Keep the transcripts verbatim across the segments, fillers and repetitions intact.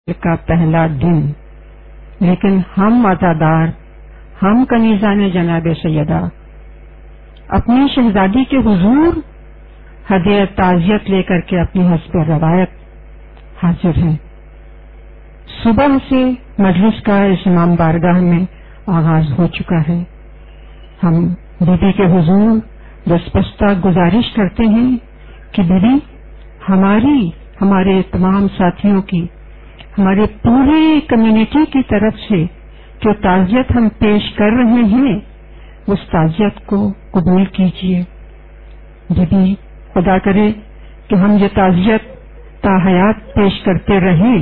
کا پہلا دن، لیکن ہم عزادار، ہم کنیزان جناب سیدہ اپنی شہزادی کے حضور ہدیہ تعزیت لے کر کے اپنی حسب روایت حاضر ہیں۔ صبح سے مجلس کا اس امام بارگاہ میں آغاز ہو چکا ہے۔ ہم بیبی کے حضور دستپستہ گزارش کرتے ہیں کہ بیبی ہماری ہمارے تمام ساتھیوں کی، ہمارے پوری کمیونٹی کی طرف سے جو تعزیت ہم پیش کر رہے ہیں اس تعزیت کو قبول کیجیے۔ بیبی خدا کرے کہ ہم یہ تعزیت تا حیات پیش کرتے رہیں۔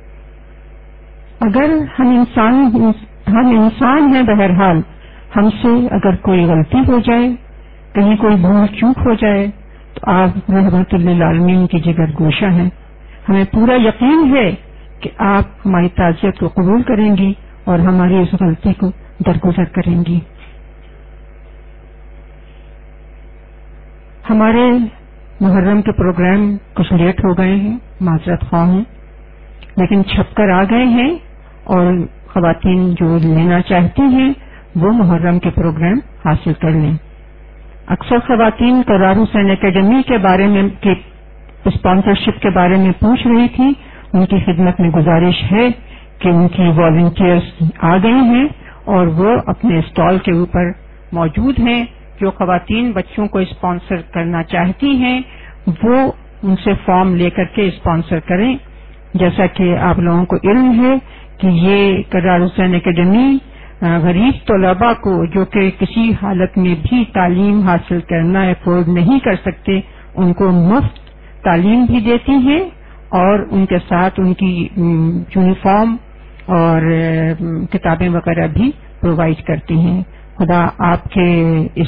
اگر ہم انسان ہم انسان ہیں، بہرحال ہم سے اگر کوئی غلطی ہو جائے، کہیں کوئی بھول چوک ہو جائے تو آپ رحمت للعالمین کی جگر گوشہ ہیں۔ ہمیں پورا یقین ہے کہ آپ ہماری تعزیت کو قبول کریں گی اور ہماری اس غلطی کو درگزر کریں گی۔ ہمارے محرم کے پروگرام کچھ لیٹ ہو گئے ہیں، معذرت خواہ ہوں، لیکن چھپ کر آ گئے ہیں اور خواتین جو لینا چاہتی ہیں وہ محرم کے پروگرام حاصل کر لیں۔ اکثر خواتین قرار حسین اکیڈمی کے بارے میں کی اسپانسرشپ کے بارے میں پوچھ رہی تھی۔ ان کی خدمت میں گزارش ہے کہ ان کی والنٹیئرز آ گئے ہیں اور وہ اپنے اسٹال کے اوپر موجود ہیں۔ جو خواتین بچوں کو اسپانسر کرنا چاہتی ہیں وہ ان سے فارم لے کر کے اسپانسر کریں۔ جیسا کہ آپ لوگوں کو علم ہے کہ یہ قرار حسین اکیڈمی غریب طلباء کو جو کہ کسی حالت میں بھی تعلیم حاصل کرنا افورڈ نہیں کر سکتے، ان کو مفت تعلیم بھی دیتی ہیں اور ان کے ساتھ ان کی یونیفارم اور کتابیں وغیرہ بھی پرووائڈ کرتی ہیں۔ خدا آپ کے اس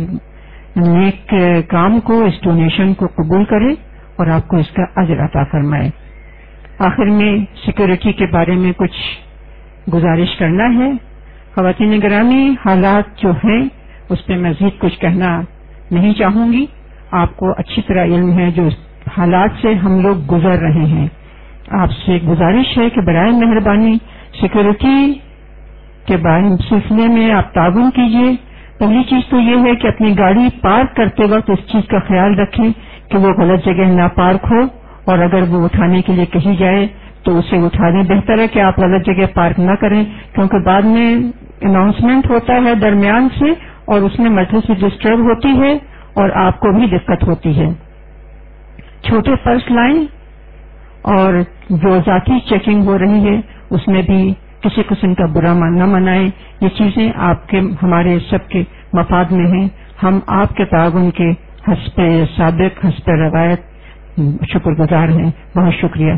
نیک کام کو، اس ڈونیشن کو قبول کرے اور آپ کو اس کا اجر عطا فرمائے۔ آخر میں سیکورٹی کے بارے میں کچھ گزارش کرنا ہے۔ خواتین گرامی، حالات جو ہیں اس پہ مزید کچھ کہنا نہیں چاہوں گی۔ آپ کو اچھی طرح علم ہے جو حالات سے ہم لوگ گزر رہے ہیں۔ آپ سے گزارش ہے کہ برائے مہربانی سیکورٹی کے سلسلے میں آپ تعاون کیجیے۔ پہلی چیز تو یہ ہے کہ اپنی گاڑی پارک کرتے وقت اس چیز کا خیال رکھیں کہ وہ غلط جگہ نہ پارک ہو، اور اگر وہ اٹھانے کے لیے کہی جائے تو اسے اٹھا دیں۔ بہتر ہے کہ آپ غلط جگہ پارک نہ کریں، کیونکہ بعد میں اناؤنسمنٹ ہوتا ہے درمیان سے اور اس میں مجلس سے ڈسٹرب ہوتی ہے اور آپ کو بھی دقت ہوتی ہے۔ چھوٹے پرس لائیں اور جو ذاتی چیکنگ ہو رہی ہے اس میں بھی کسی قسم کا برا نہ منائیں۔ یہ چیزیں آپ کے ہمارے سب کے مفاد میں ہیں۔ ہم آپ کے تعاون کے حسب سابق، حسب روایت شکر گزار ہیں۔ بہت شکریہ۔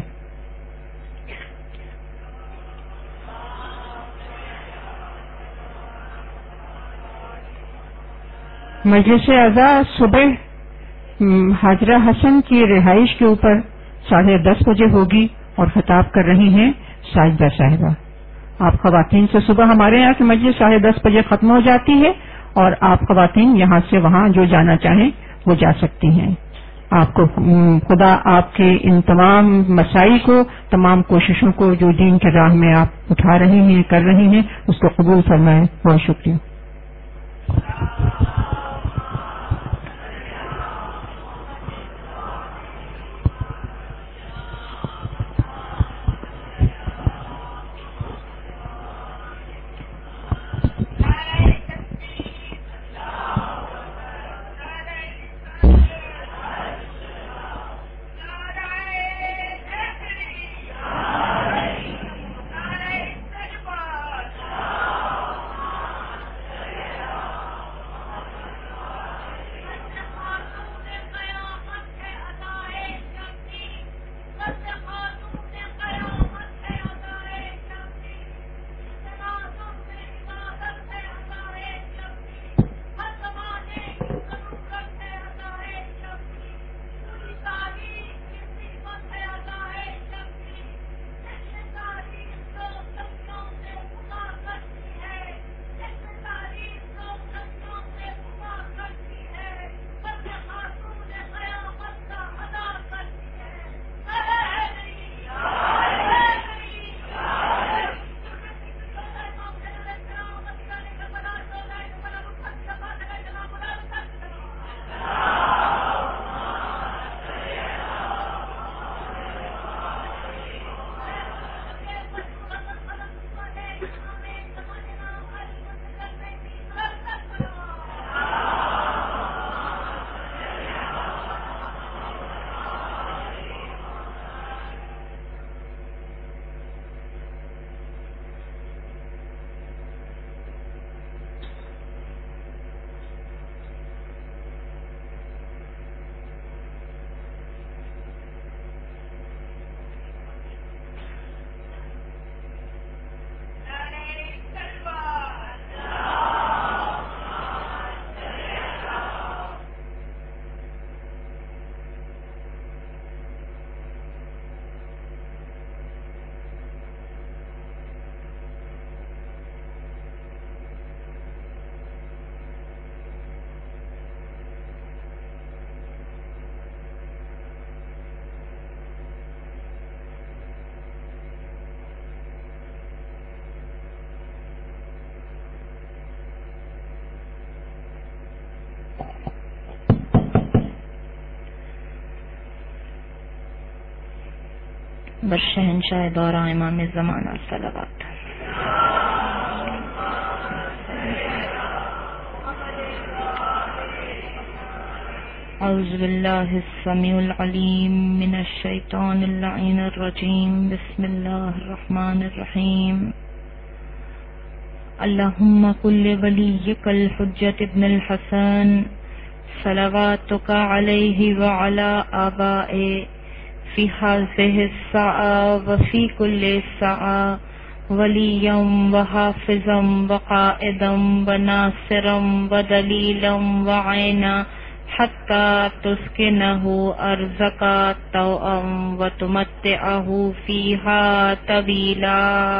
مجلس اعضاء صبح حاجرہ حسن کی رہائش کے اوپر ساڑھے دس بجے ہوگی اور خطاب کر رہی ہیں ساجدہ صاحبہ۔ آپ خواتین سے صبح ہمارے یہاں کی مجلس ساڑھے دس بجے ختم ہو جاتی ہے اور آپ خواتین یہاں سے وہاں جو جانا چاہیں وہ جا سکتی ہیں۔ آپ کو خدا آپ کے ان تمام مساعی کو، تمام کوششوں کو جو دین کے راہ میں آپ اٹھا رہے ہیں، کر رہے ہیں، اس کو قبول فرمائے۔ بہت شکریہ۔ برشہنشاہ دورہ امام زمانہ صلوات. اعوذ باللہ السمیع العلیم من الشیطان اللعین الرجیم. بسم اللہ الرحمن الرحیم. اللہم قل ولیک الحجۃ ابن الحسن صلواتک علیہ وعلی آبائہ فی هذه الساعة وفی کل ساعة ولیا وحافظا وقائدا وناصرا ودلیلا وعینا حتی تسکنہ ارضک طوعا وتمتعہ فیہا طویلا.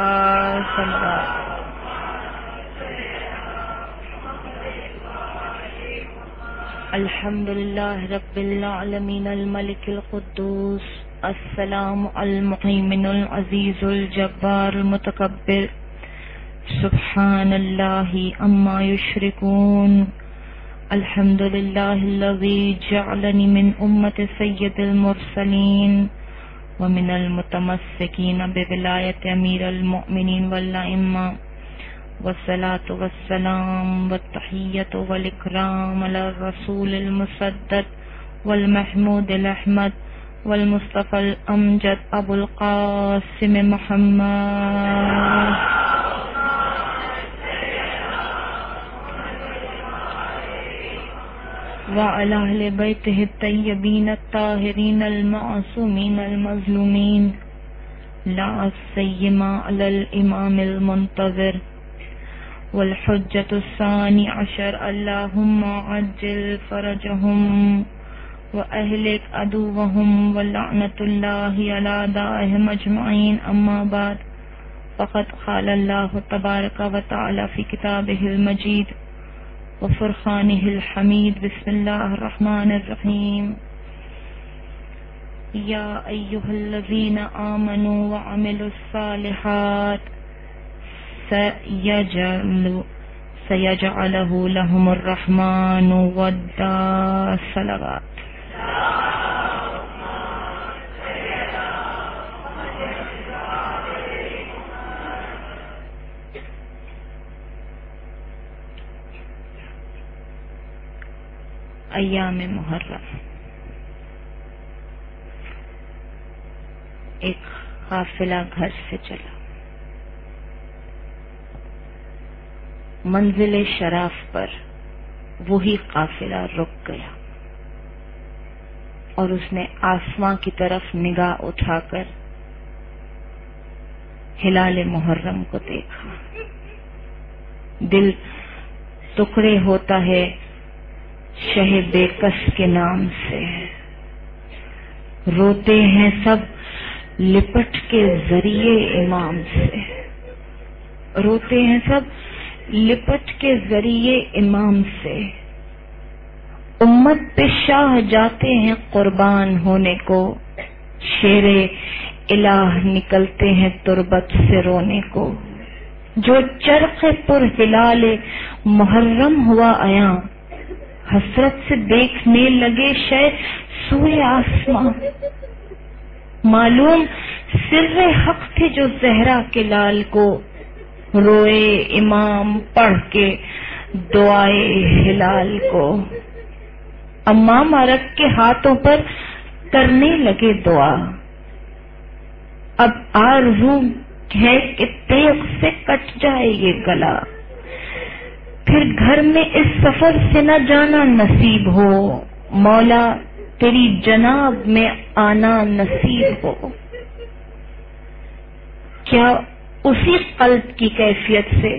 الحمد للہ رب العالمین الملک القدوس السلام المهیمن العزیز الجبار المتکبر سبحان اللہ عما یشرکون. الحمد للہ الذی جعلنی من امت سید المرسلین ومن المتمسکین بولایت امیر المؤمنین والائمہ والصلاة والسلام والتحیۃ والاکرام علی الرسول المسدد والمحمود الاحمد والمصطفى الامجد ابو القاسم محمد وعلى اہل بیتہ الطیبین الطاہرین المعصومین المظلومین لا سیما علی الامام المنتظر والحجة الثانی عشر. اللہم عجل فرجہم وأهلك عدوهم ولعنة الله على أعدائهم أجمعين. أما بعد فقد قال الله تبارك وتعالى في كتابه المجيد وفرقانه الحميد. بسم الله الرحمن الرحيم. يا أيها الذين آمنوا وعملوا الصالحات سيجعل سيجعله لهم الرحمن ودا. صلوات. ایام محرم. ایک قافلہ گھر سے چلا، منزل شراف پر وہی قافلہ رک گیا اور اس نے آسماں کی طرف نگاہ اٹھا کر ہلال محرم کو دیکھا. دل ٹکڑے ہوتا ہے شہ بے کس کے نام سے، روتے ہیں سب لپٹ کے ذریعے امام سے، روتے ہیں سب لپٹ کے ذریعے امام سے. امت پہ شاہ جاتے ہیں قربان ہونے کو، شیر الہ نکلتے ہیں تربت سے رونے کو. جو چرخ پر ہلال محرم ہوا عیاں، حسرت سے دیکھنے لگے شے سوئے آسماں. معلوم سر حق تھے جو زہرا کے لال کو، روئے امام پڑھ کے دعائے ہلال کو. امام رکھ کے ہاتھوں پر کرنے لگے دعا. اب آرزو ہے کہ تیغ سے کٹ جائے یہ گلا، پھر گھر میں اس سفر سے نہ جانا نصیب ہو. مولا تیری جناب میں آنا نصیب ہو. کیا اسی قلب کی کیفیت سے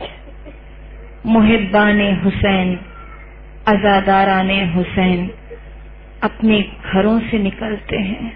محبان حسین، عزاداران حسین اپنے گھروں سے نکلتے ہیں؟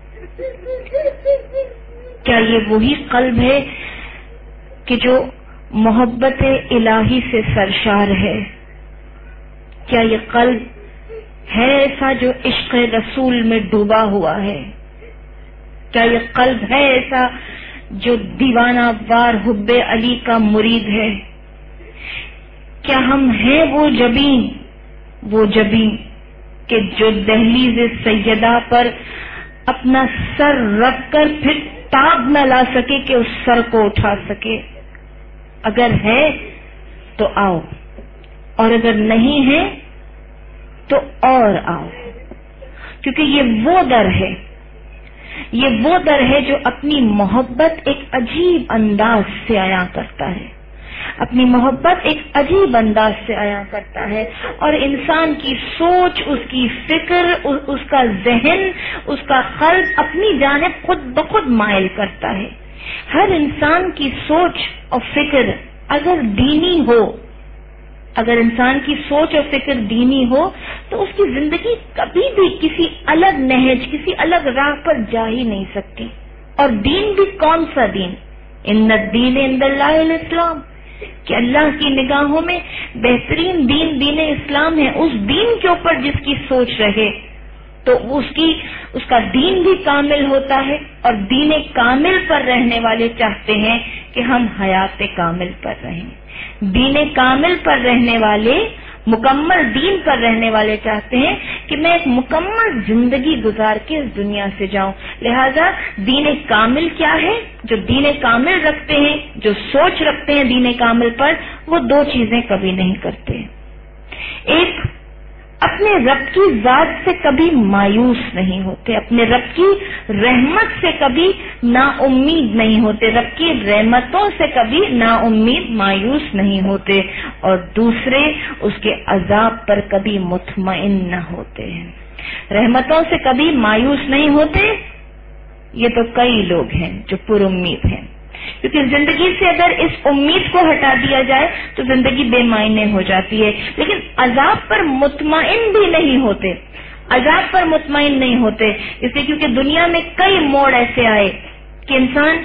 کیا یہ وہی قلب ہے کہ جو محبت الہی سے سرشار ہے؟ کیا یہ قلب ہے ایسا جو عشق رسول میں ڈوبا ہوا ہے؟ کیا یہ قلب ہے ایسا جو دیوانہ وار حب علی کا مرید ہے؟ کیا ہم ہیں وہ جبین وہ جبیں کہ جو دہلیز سیدہ پر اپنا سر رکھ کر پھر تاب نہ لا سکے کہ اس سر کو اٹھا سکے. اگر ہے تو آؤ، اور اگر نہیں ہے تو اور آؤ، کیونکہ یہ وہ در ہے، یہ وہ در ہے جو اپنی محبت ایک عجیب انداز سے عیاں کرتا ہے، اپنی محبت ایک عجیب انداز سے عیاں کرتا ہے، اور انسان کی سوچ، اس کی فکر، اس کا ذہن، اس کا قلب اپنی جانب خود بخود مائل کرتا ہے. ہر انسان کی سوچ اور فکر اگر دینی ہو، اگر انسان کی سوچ اور فکر دینی ہو تو اس کی زندگی کبھی بھی کسی الگ نہج، کسی الگ راہ پر جا ہی نہیں سکتی. اور دین بھی کون سا دین؟ ان الدین عند اللہ الاسلام، کہ اللہ کی نگاہوں میں بہترین دین دین اسلام ہے. اس دین کے اوپر جس کی سوچ رہے تو اس کی اس کا دین بھی کامل ہوتا ہے، اور دین کامل پر رہنے والے چاہتے ہیں کہ ہم حیات کامل پر رہیں. دین کامل پر رہنے والے، مکمل دین پر رہنے والے چاہتے ہیں کہ میں ایک مکمل زندگی گزار کے اس دنیا سے جاؤں. لہذا دین کامل کیا ہے؟ جو دین کامل رکھتے ہیں، جو سوچ رکھتے ہیں دین کامل پر، وہ دو چیزیں کبھی نہیں کرتے. ایک، اپنے رب کی ذات سے کبھی مایوس نہیں ہوتے، اپنے رب کی رحمت سے کبھی نا امید نہیں ہوتے، رب کی رحمتوں سے کبھی نا امید مایوس نہیں ہوتے. اور دوسرے، اس کے عذاب پر کبھی مطمئن نہ ہوتے ہیں، رحمتوں سے کبھی مایوس نہیں ہوتے. یہ تو کئی لوگ ہیں جو پر امید ہیں، کیونکہ زندگی سے اگر اس امید کو ہٹا دیا جائے تو زندگی بے معنی ہو جاتی ہے. لیکن عذاب پر مطمئن بھی نہیں ہوتے، عذاب پر مطمئن نہیں ہوتے اس لیے کیونکہ دنیا میں کئی موڑ ایسے آئے کہ انسان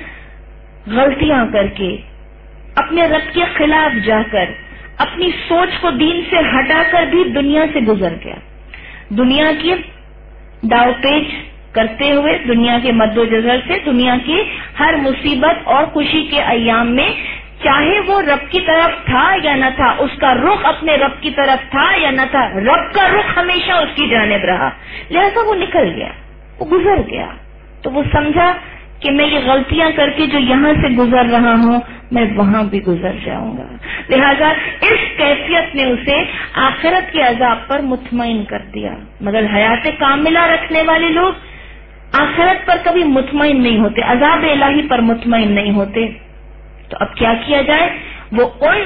غلطیاں کر کے، اپنے رب کے خلاف جا کر، اپنی سوچ کو دین سے ہٹا کر بھی دنیا سے گزر گیا. دنیا کی داو پیچ کرتے ہوئے، دنیا کے مد و جزر سے، دنیا کی ہر مصیبت اور خوشی کے ایام میں، چاہے وہ رب کی طرف تھا یا نہ تھا، اس کا رخ اپنے رب کی طرف تھا یا نہ تھا، رب کا رخ ہمیشہ اس کی جانب رہا. لہذا وہ نکل گیا، وہ گزر گیا. تو وہ سمجھا کہ میں یہ غلطیاں کر کے جو یہاں سے گزر رہا ہوں میں وہاں بھی گزر جاؤں گا. لہذا اس کیفیت نے اسے آخرت کے عذاب پر مطمئن کر دیا. مگر حیات کاملہ رکھنے والے لوگ آخرت پر کبھی مطمئن نہیں ہوتے، عذاب الہی پر مطمئن نہیں ہوتے. تو اب کیا کیا جائے؟ وہ ان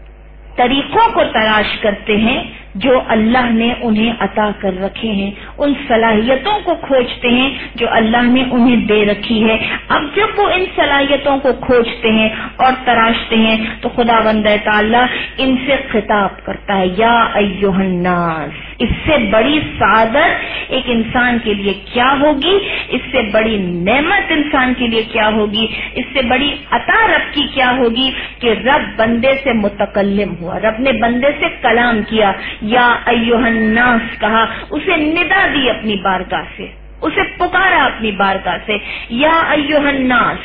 طریقوں کو تلاش کرتے ہیں جو اللہ نے انہیں عطا کر رکھے ہیں، ان صلاحیتوں کو کھوجتے ہیں جو اللہ نے انہیں دے رکھی ہے. اب جب وہ ان صلاحیتوں کو کھوجتے ہیں اور تراشتے ہیں تو خداوند تعالیٰ ان سے خطاب کرتا ہے، یا ایھا الناس. اس سے بڑی سعادت ایک انسان کے لیے کیا ہوگی، اس سے بڑی نعمت انسان کے لیے کیا ہوگی، اس سے بڑی عطا رب کی کیا ہوگی کہ رب بندے سے متکلم ہوا، رب نے بندے سے کلام کیا. یا ایھا الناس کہا، اسے ندا دی اپنی بارگاہ سے، اسے پکارا اپنی بارگاہ سے. یا ایھا الناس،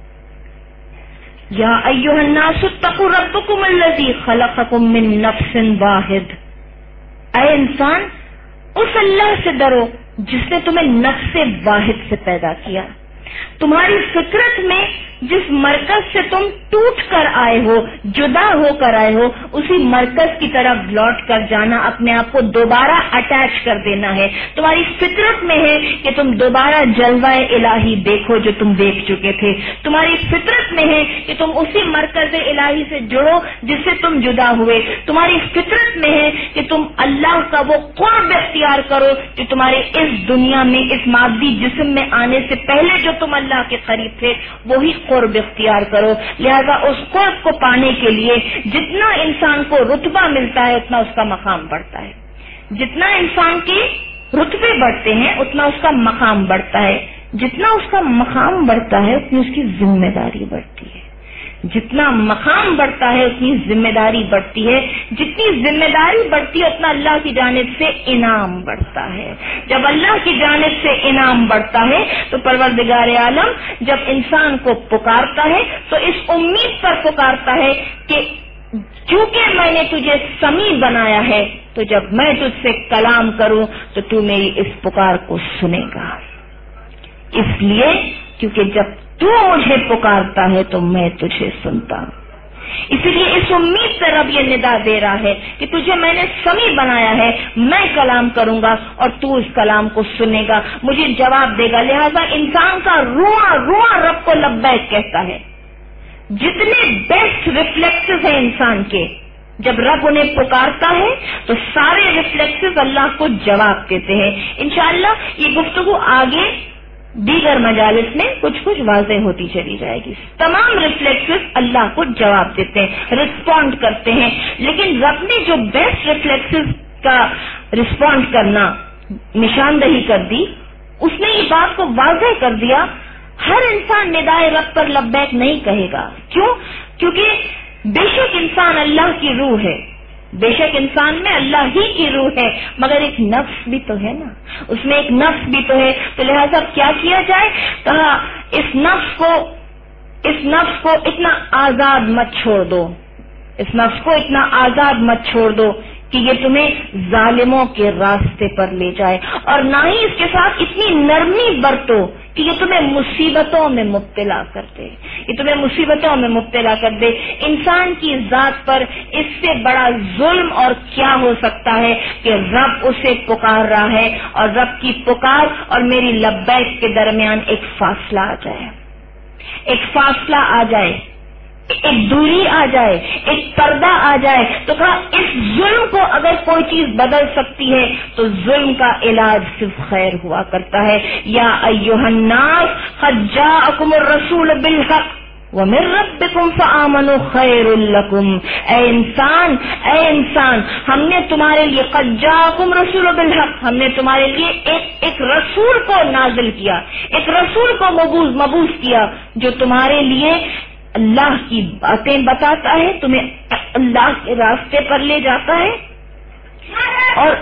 یا ایھا الناس اتقوا ربکم الذی خلقکم من نفس واحد. اے انسان، اس اللہ سے ڈرو جس نے تمہیں نفس واحد سے پیدا کیا. تمہاری فطرت میں جس مرکز سے تم ٹوٹ کر آئے ہو، جدا ہو کر آئے ہو، اسی مرکز کی طرف لوٹ کر جانا، اپنے آپ کو دوبارہ اٹیچ کر دینا ہے. تمہاری فطرت میں ہے کہ تم دوبارہ جلوہ الہی دیکھو جو تم دیکھ چکے تھے. تمہاری فطرت میں ہے کہ تم اسی مرکز الہی سے جڑو جس سے تم جدا ہوئے. تمہاری فطرت میں ہے کہ تم اللہ کا وہ قرب اختیار کرو جو تمہارے اس دنیا میں، اس مادی جسم میں آنے سے پہلے جو تم اللہ کے قریب تھے وہی قرب اختیار کرو. لہذا اس قرب کو پانے کے لیے جتنا انسان کو رتبہ ملتا ہے اتنا اس کا مقام بڑھتا ہے. جتنا انسان کے رتبے بڑھتے ہیں اتنا اس کا مقام بڑھتا ہے. جتنا اس کا مقام بڑھتا ہے اتنی اس کی ذمہ داری بڑھتی ہے. جتنا مقام بڑھتا ہے اتنی ذمہ داری بڑھتی ہے. جتنی ذمہ داری بڑھتی ہے اتنا اللہ کی جانب سے انعام بڑھتا ہے. جب اللہ کی جانب سے انعام بڑھتا ہے تو پروردگار عالم جب انسان کو پکارتا ہے تو اس امید پر پکارتا ہے کہ چونکہ میں نے تجھے سمیع بنایا ہے تو جب میں تجھ سے کلام کروں تو تو میری اس پکار کو سنے گا. اس لیے کیونکہ جب تو مجھے پکارتا ہے تو میں تجھے سنتا ہوں. اسی لیے اس امید سے رب یہ ندا دے رہا ہے کہ تجھے میں نے سمیع بنایا ہے, میں کلام کروں گا اور تو اس کلام کو سنے گا, مجھے جواب دے گا. لہذا انسان کا رواں رواں رب کو لبیک کہتا ہے. جتنے بیسٹ ریفلیکسز ہیں انسان کے, جب رب انہیں پکارتا ہے تو سارے ریفلیکسز اللہ کو جواب دیتے ہیں. انشاءاللہ یہ گفتگو آگے دیگر مجالس میں کچھ کچھ واضح ہوتی چلی جائے گی. تمام ریفلیکسز اللہ کو جواب دیتے ہیں, رسپونڈ کرتے ہیں. لیکن رب نے جو بیسٹ ریفلیکسز کا رسپونڈ کرنا نشاندہی کر دی, اس نے یہ بات کو واضح کر دیا ہر انسان ندائے رب پر لبیک نہیں کہے گا. کیوں؟ کیونکہ بے شک انسان اللہ کی روح ہے, بے شک انسان میں اللہ ہی کی روح ہے, مگر ایک نفس بھی تو ہے نا, اس میں ایک نفس بھی تو ہے. تو لہذا کیا کیا جائے؟ کہا اس نفس کو اس نفس کو اتنا آزاد مت چھوڑ دو, اس نفس کو اتنا آزاد مت چھوڑ دو کہ یہ تمہیں ظالموں کے راستے پر لے جائے, اور نہ ہی اس کے ساتھ اتنی نرمی برتو کہ یہ تمہیں مصیبتوں میں مبتلا کر دے, یہ تمہیں مصیبتوں میں مبتلا کر دے. انسان کی ذات پر اس سے بڑا ظلم اور کیا ہو سکتا ہے کہ رب اسے پکار رہا ہے, اور رب کی پکار اور میری لبیک کے درمیان ایک فاصلہ آ جائے, ایک فاصلہ آ جائے, ایک دوری آ جائے, ایک پردہ آ جائے. تو کہا اس ظلم کو اگر کوئی چیز بدل سکتی ہے تو ظلم کا علاج صرف خیر ہوا کرتا ہے. یا ایھا الناس قد جاءکم الرسول بالحق ومن ربکم فآمنوا خیر لکم. اے انسان اے انسان ہم نے تمہارے لیے قد جاءکم رسول بالحق, ہم نے تمہارے لیے ایک ایک رسول کو نازل کیا, ایک رسول کو مبعوث مبعوث کیا جو تمہارے لیے اللہ کی باتیں بتاتا ہے, تمہیں اللہ کے راستے پر لے جاتا ہے. اور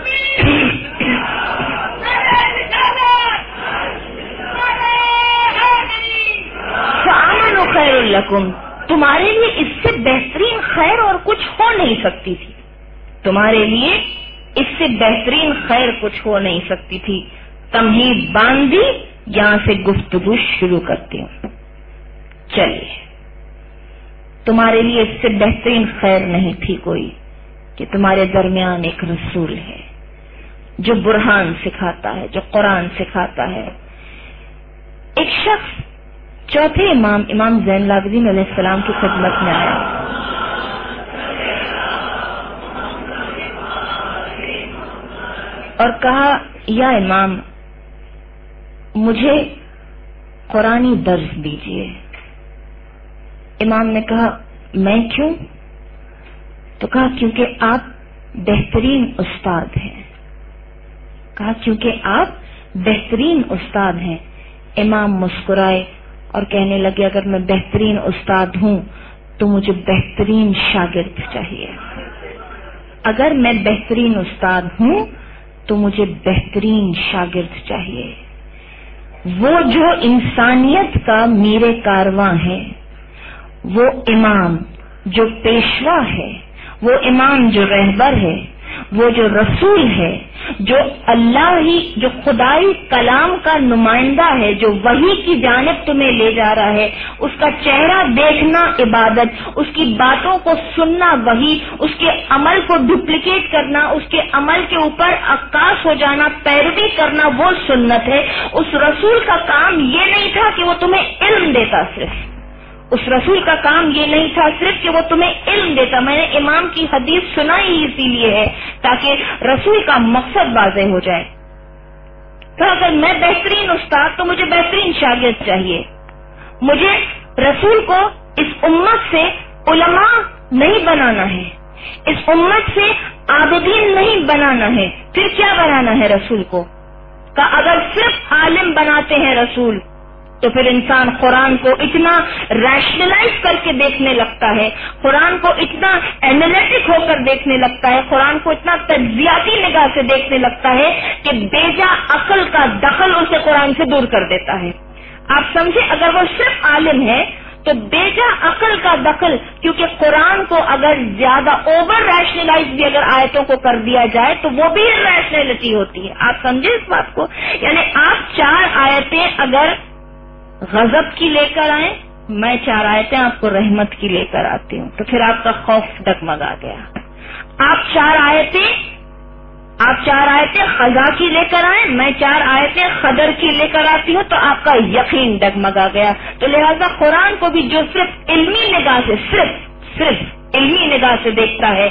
فآمنوا خیر لکم, تمہارے لیے اس سے بہترین خیر اور کچھ ہو نہیں سکتی تھی, تمہارے لیے اس سے بہترین خیر کچھ ہو نہیں سکتی تھی. تمہید باندھی, یہاں سے گفتگو شروع کرتی ہوں. چلیے, تمہارے لیے اس سے بہترین خیر نہیں تھی کوئی کہ تمہارے درمیان ایک رسول ہے جو برہان سکھاتا ہے, جو قرآن سکھاتا ہے. ایک شخص چوتھے امام امام زین العابدین علیہ السلام کی خدمت میں آیا اور کہا, یا امام مجھے قرآنی درس دیجیے. امام نے کہا میں کیوں؟ تو کہا کیونکہ آپ بہترین استاد ہیں. کہا کیونکہ آپ بہترین استاد ہیں. امام مسکرائے اور کہنے لگے اگر میں بہترین استاد ہوں تو مجھے بہترین شاگرد چاہیے. اگر میں بہترین استاد ہوں تو مجھے بہترین شاگرد چاہیے. وہ جو انسانیت کا میر کارواں ہے, وہ امام جو پیشوا ہے, وہ امام جو رہبر ہے, وہ جو رسول ہے, جو اللہ ہی جو خدائی کلام کا نمائندہ ہے, جو وحی کی جانب تمہیں لے جا رہا ہے, اس کا چہرہ دیکھنا عبادت, اس کی باتوں کو سننا وحی, اس کے عمل کو ڈپلیکیٹ کرنا, اس کے عمل کے اوپر عکاس ہو جانا, پیروی کرنا وہ سنت ہے. اس رسول کا کام یہ نہیں تھا کہ وہ تمہیں علم دیتا, صرف اس رسول کا کام یہ نہیں تھا صرف کہ وہ تمہیں علم دیتا. میں نے امام کی حدیث سنائی ہی اسی لیے ہے تاکہ رسول کا مقصد واضح ہو جائے. تو اگر میں بہترین استاد تو مجھے بہترین شاگرد چاہیے. مجھے رسول کو اس امت سے علماء نہیں بنانا ہے, اس امت سے عابدین نہیں بنانا ہے. پھر کیا بنانا ہے رسول کو؟ کہ اگر صرف عالم بناتے ہیں رسول تو پھر انسان قرآن کو اتنا ریشنلائز کر کے دیکھنے لگتا ہے, قرآن کو اتنا اینالیٹک ہو کر دیکھنے لگتا ہے, قرآن کو اتنا تجزیاتی نگاہ سے دیکھنے لگتا ہے کہ بیجا عقل کا دخل اسے قرآن سے دور کر دیتا ہے. آپ سمجھے, اگر وہ صرف عالم ہے تو بیجا عقل کا دخل، کیونکہ قرآن کو اگر زیادہ اوور ریشنلائز بھی اگر آیتوں کو کر دیا جائے تو وہ بھی ریشنلٹی ہوتی ہے. آپ سمجھے اس بات کو؟ یعنی آپ چار آیتیں اگر غضب کی لے کر آئیں، میں چار آیتیں آپ کو رحمت کی لے کر آتی ہوں، تو پھر آپ کا خوف ڈگمگا گیا. آپ چار آیتیں آپ چار آیتیں خزا کی لے کر آئیں، میں چار آیتیں قدر کی لے کر آتی ہوں، تو آپ کا یقین ڈگمگا گیا. تو لہذا قرآن کو بھی جو صرف علمی نگاہ سے صرف صرف علمی نگاہ سے دیکھتا ہے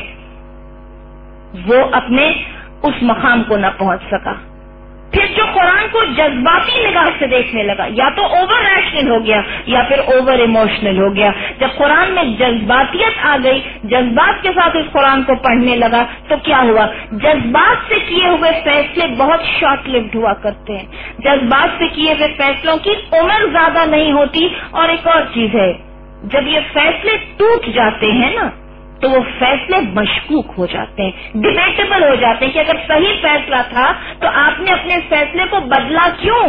وہ اپنے اس مقام کو نہ پہنچ سکا. پھر جو قرآن کو جذباتی نگاہ سے دیکھنے لگا، یا تو اوور ریشنل ہو گیا یا پھر اوور ایموشنل ہو گیا. جب قرآن میں جذباتیت آ گئی، جذبات کے ساتھ اس قرآن کو پڑھنے لگا، تو کیا ہوا؟ جذبات سے کیے ہوئے فیصلے بہت شارٹ لیوڈ ہوا کرتے ہیں. جذبات سے کیے ہوئے فیصلوں کی عمر زیادہ نہیں ہوتی. اور ایک اور چیز ہے، جب یہ فیصلے ٹوٹ جاتے ہیں نا تو وہ فیصلے مشکوک ہو جاتے ہیں، ڈیبیٹیبل ہو جاتے ہیں کہ اگر صحیح فیصلہ تھا تو آپ نے اپنے فیصلے کو بدلا کیوں؟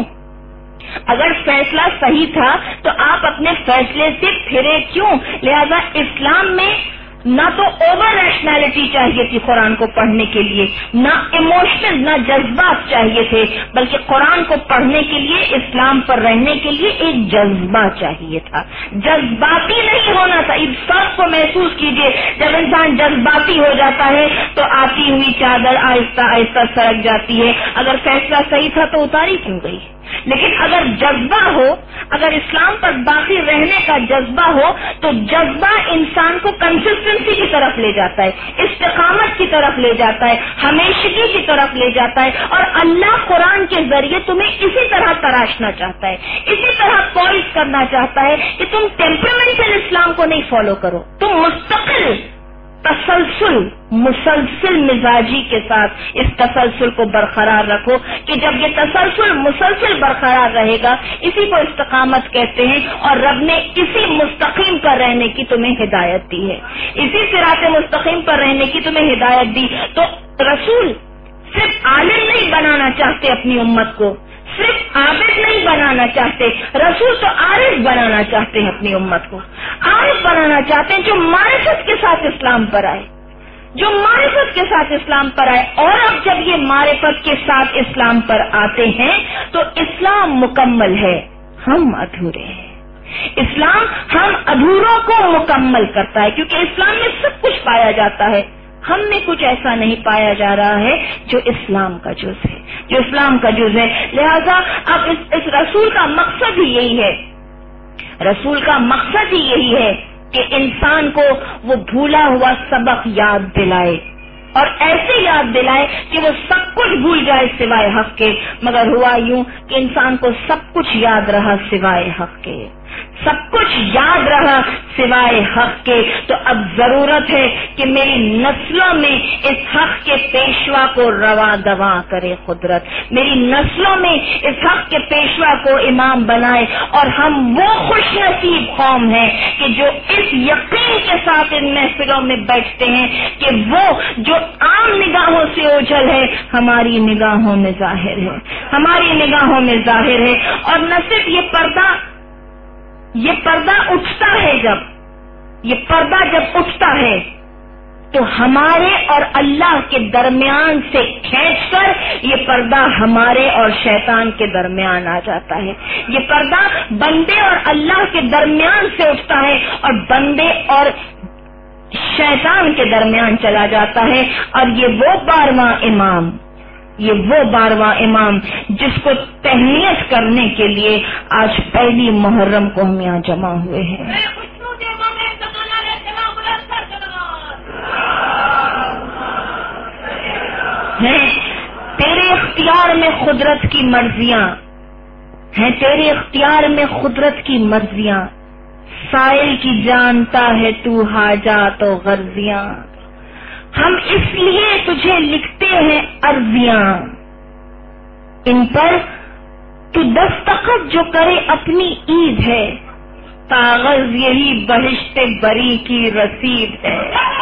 اگر فیصلہ صحیح تھا تو آپ اپنے فیصلے سے پھرے کیوں؟ لہذا اسلام میں نہ تو اوور ریشنلٹی چاہیے تھی قرآن کو پڑھنے کے لیے، نہ ایموشنل نہ جذبات چاہیے تھے، بلکہ قرآن کو پڑھنے کے لیے، اسلام پر رہنے کے لیے ایک جذبہ چاہیے تھا. جذباتی نہیں ہونا تھا. اس فرق کو محسوس کیجئے، جب انسان جذباتی ہو جاتا ہے تو آتی ہوئی چادر آہستہ آہستہ سرک جاتی ہے. اگر فیصلہ صحیح تھا تو اتاری کیوں گئی؟ لیکن اگر جذبہ ہو، اگر اسلام پر باقی رہنے کا جذبہ ہو، تو جذبہ انسان کو کنسسٹنسی کی طرف لے جاتا ہے، استقامت کی طرف لے جاتا ہے، ہمیشگی کی طرف لے جاتا ہے. اور اللہ قرآن کے ذریعے تمہیں اسی طرح تراشنا چاہتا ہے، اسی طرح پالش کرنا چاہتا ہے کہ تم ٹیمپرمنٹل اسلام کو نہیں فالو کرو، تم مستقل تسلسل مسلسل مزاجی کے ساتھ اس تسلسل کو برقرار رکھو کہ جب یہ تسلسل مسلسل برقرار رہے گا، اسی کو استقامت کہتے ہیں. اور رب نے اسی مستقیم پر رہنے کی تمہیں ہدایت دی ہے، اسی صراط مستقیم پر رہنے کی تمہیں ہدایت دی. تو رسول صرف عالم نہیں بنانا چاہتے اپنی امت کو، صرف عابد نہیں بنانا چاہتے، رسول تو عارف بنانا چاہتے ہیں اپنی امت کو. عارف بنانا چاہتے ہیں جو معرفت کے ساتھ اسلام پر آئے، جو معرفت کے ساتھ اسلام پر آئے. اور اب جب یہ معرفت کے ساتھ اسلام پر آتے ہیں تو اسلام مکمل ہے، ہم ادھورے ہیں. اسلام ہم ادھوروں کو مکمل کرتا ہے، کیونکہ اسلام میں سب کچھ پایا جاتا ہے. ہم میں کچھ ایسا نہیں پایا جا رہا ہے جو اسلام کا جز ہے، جو اسلام کا جز ہے. لہذا اب اس, اس رسول کا مقصد ہی یہی ہے، رسول کا مقصد ہی یہی ہے کہ انسان کو وہ بھولا ہوا سبق یاد دلائے، اور ایسے یاد دلائے کہ وہ سب کچھ بھول جائے سوائے حق کے. مگر ہوا یوں کہ انسان کو سب کچھ یاد رہا سوائے حق کے، سب کچھ یاد رہا سوائے حق کے. تو اب ضرورت ہے کہ میری نسلوں میں اس حق کے پیشوا کو روا دوا کرے قدرت، میری نسلوں میں اس حق کے پیشوا کو امام بنائے. اور ہم وہ خوش نصیب قوم ہیں کہ جو اس یقین کے ساتھ ان محفلوں میں بیٹھتے ہیں کہ وہ جو عام نگاہوں سے اوجھل ہے ہماری نگاہوں میں ظاہر ہے، ہماری نگاہوں میں ظاہر ہے. اور نہ صرف یہ پردہ یہ پردہ اٹھتا ہے، جب یہ پردہ جب اٹھتا ہے تو ہمارے اور اللہ کے درمیان سے کھینچ کر یہ پردہ ہمارے اور شیطان کے درمیان آ جاتا ہے. یہ پردہ بندے اور اللہ کے درمیان سے اٹھتا ہے اور بندے اور شیطان کے درمیان چلا جاتا ہے. اور یہ وہ بارواں امام یہ وہ بارواں امام جس کو تہنیت کرنے کے لیے آج پہلی محرم کو ہم یہاں جمع ہوئے ہیں. ہیں تیرے اختیار میں قدرت کی مرضیاں ہیں، تیرے اختیار میں قدرت کی مرضیاں، سائل کی جانتا ہے تو حاجات و غرضیاں. ہم اس لیے تجھے لکھتے ہیں عرضیاں، ان پر تو دستخط جو کرے اپنی عید ہے، کاغذ یہی بہشت بری کی رسید ہے.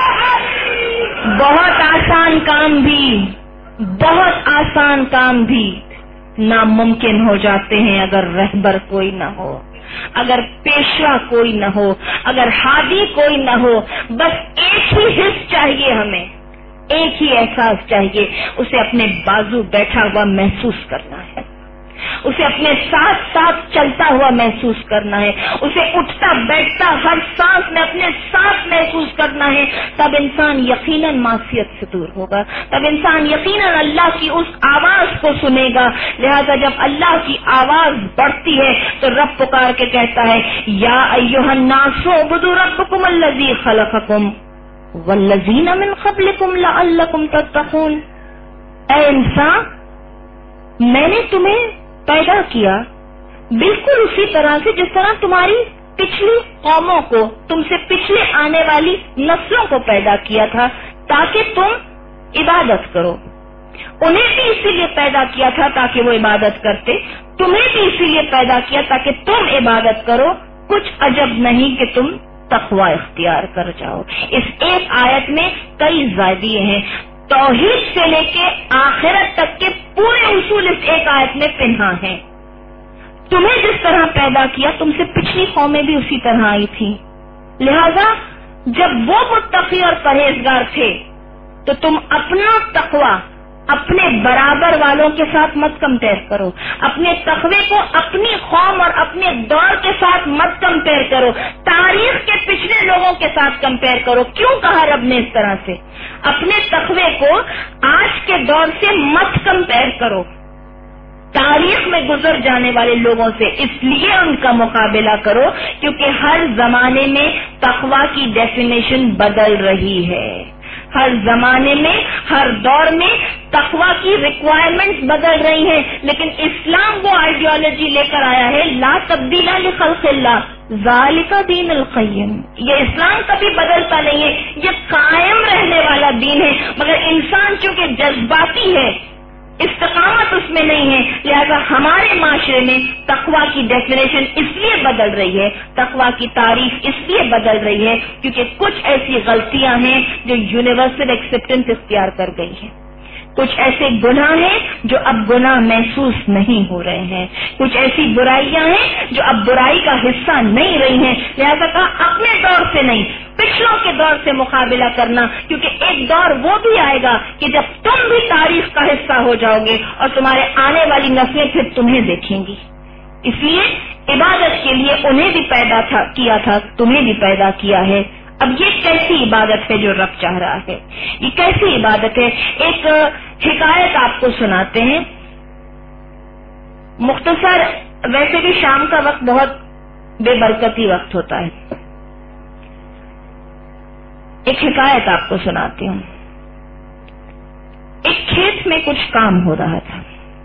بہت آسان کام بھی بہت آسان کام بھی ناممکن ہو جاتے ہیں اگر رہبر کوئی نہ ہو. اگر پیشوا کوئی نہ ہو، اگر ہادی کوئی نہ ہو، بس ایک ہی حس چاہیے ہمیں، ایک ہی احساس چاہیے، اسے اپنے بازو بیٹھا ہوا محسوس کرنا ہے، اسے اپنے ساتھ ساتھ چلتا ہوا محسوس کرنا ہے، اسے اٹھتا بیٹھتا ہر سانس میں اپنے ساتھ محسوس کرنا ہے. تب انسان یقیناً معصیت سے دور ہوگا، تب انسان یقیناً اللہ کی اس آواز کو سنے گا. لہذا جب اللہ کی آواز بڑھتی ہے تو رب پکار کے کہتا ہے یا ایھا الناس اعبدوا ربکم الذی خلقکم والذین من قبلکم لعلکم تتقون. اے انسان، میں نے تمہیں پیدا کیا بالکل اسی طرح سے جس طرح تمہاری پچھلی قوموں کو، تم سے پچھلے آنے والی نسلوں کو پیدا کیا تھا تاکہ تم عبادت کرو. انہیں بھی اسی لیے پیدا کیا تھا تاکہ وہ عبادت کرتے، تمہیں بھی اسی لیے پیدا کیا تاکہ تم عبادت کرو. کچھ عجب نہیں کہ تم تقوی اختیار کر جاؤ. اس ایک آیت میں کئی زائدیے ہیں. توحید سے لے کے آخرت تک کے پورے اصول اس ایک آیت میں پنہاں ہیں. تمہیں جس طرح پیدا کیا تم سے پچھلی قومیں بھی اسی طرح آئی تھی. لہذا جب وہ متقی اور پرہیزگار تھے تو تم اپنا تقوی اپنے برابر والوں کے ساتھ مت کمپیئر کرو، اپنے تقوی کو اپنی قوم اور اپنے دور کے ساتھ مت کمپیئر کرو، تاریخ کے پچھلے لوگوں کے ساتھ کمپیئر کرو. کیوں کہا رب نے اس طرح سے؟ اپنے تقوی کو آج کے دور سے مت کمپیئر کرو، تاریخ میں گزر جانے والے لوگوں سے. اس لیے ان کا مقابلہ کرو کیونکہ ہر زمانے میں تقوی کی ڈیفینیشن بدل رہی ہے، ہر زمانے میں ہر دور میں تقوی کی ریکوائرمنٹس بدل رہی ہیں. لیکن اسلام وہ آئیڈیالوجی لے کر آیا ہے لا تبدیل لخلق اللہ ذالک دین القیم. یہ اسلام کبھی بدلتا نہیں ہے، یہ قائم رہنے والا دین ہے. مگر انسان چونکہ جذباتی ہے، استقامت اس میں نہیں ہے، لہذا ہمارے معاشرے میں تقوی کی ڈیفینیشن اس لیے بدل رہی ہے، تقوی کی تعریف اس لیے بدل رہی ہے کیونکہ کچھ ایسی غلطیاں ہیں جو یونیورسل ایکسیپٹنس اختیار کر گئی ہیں، کچھ ایسے گناہ ہیں جو اب گناہ محسوس نہیں ہو رہے ہیں، کچھ ایسی برائیاں ہیں جو اب برائی کا حصہ نہیں رہی ہیں. لہذا کہا اپنے دور سے نہیں، پچھلوں کے دور سے مقابلہ کرنا، کیونکہ ایک دور وہ بھی آئے گا کہ جب تم بھی تاریخ کا حصہ ہو جاؤ گے اور تمہارے آنے والی نسلیں پھر تمہیں دیکھیں گی. اس لیے عبادت کے لیے انہیں بھی پیدا تھا کیا تھا، تمہیں بھی پیدا کیا ہے. اب یہ کیسی عبادت ہے جو رب چاہ رہا ہے؟ یہ کیسی عبادت ہے؟ ایک حکایت آپ کو سناتے ہیں، مختصر. ویسے بھی شام کا وقت بہت بے برکتی وقت ہوتا ہے. ایک حکایت آپ کو سناتی ہوں. ایک کھیت میں کچھ کام ہو رہا تھا.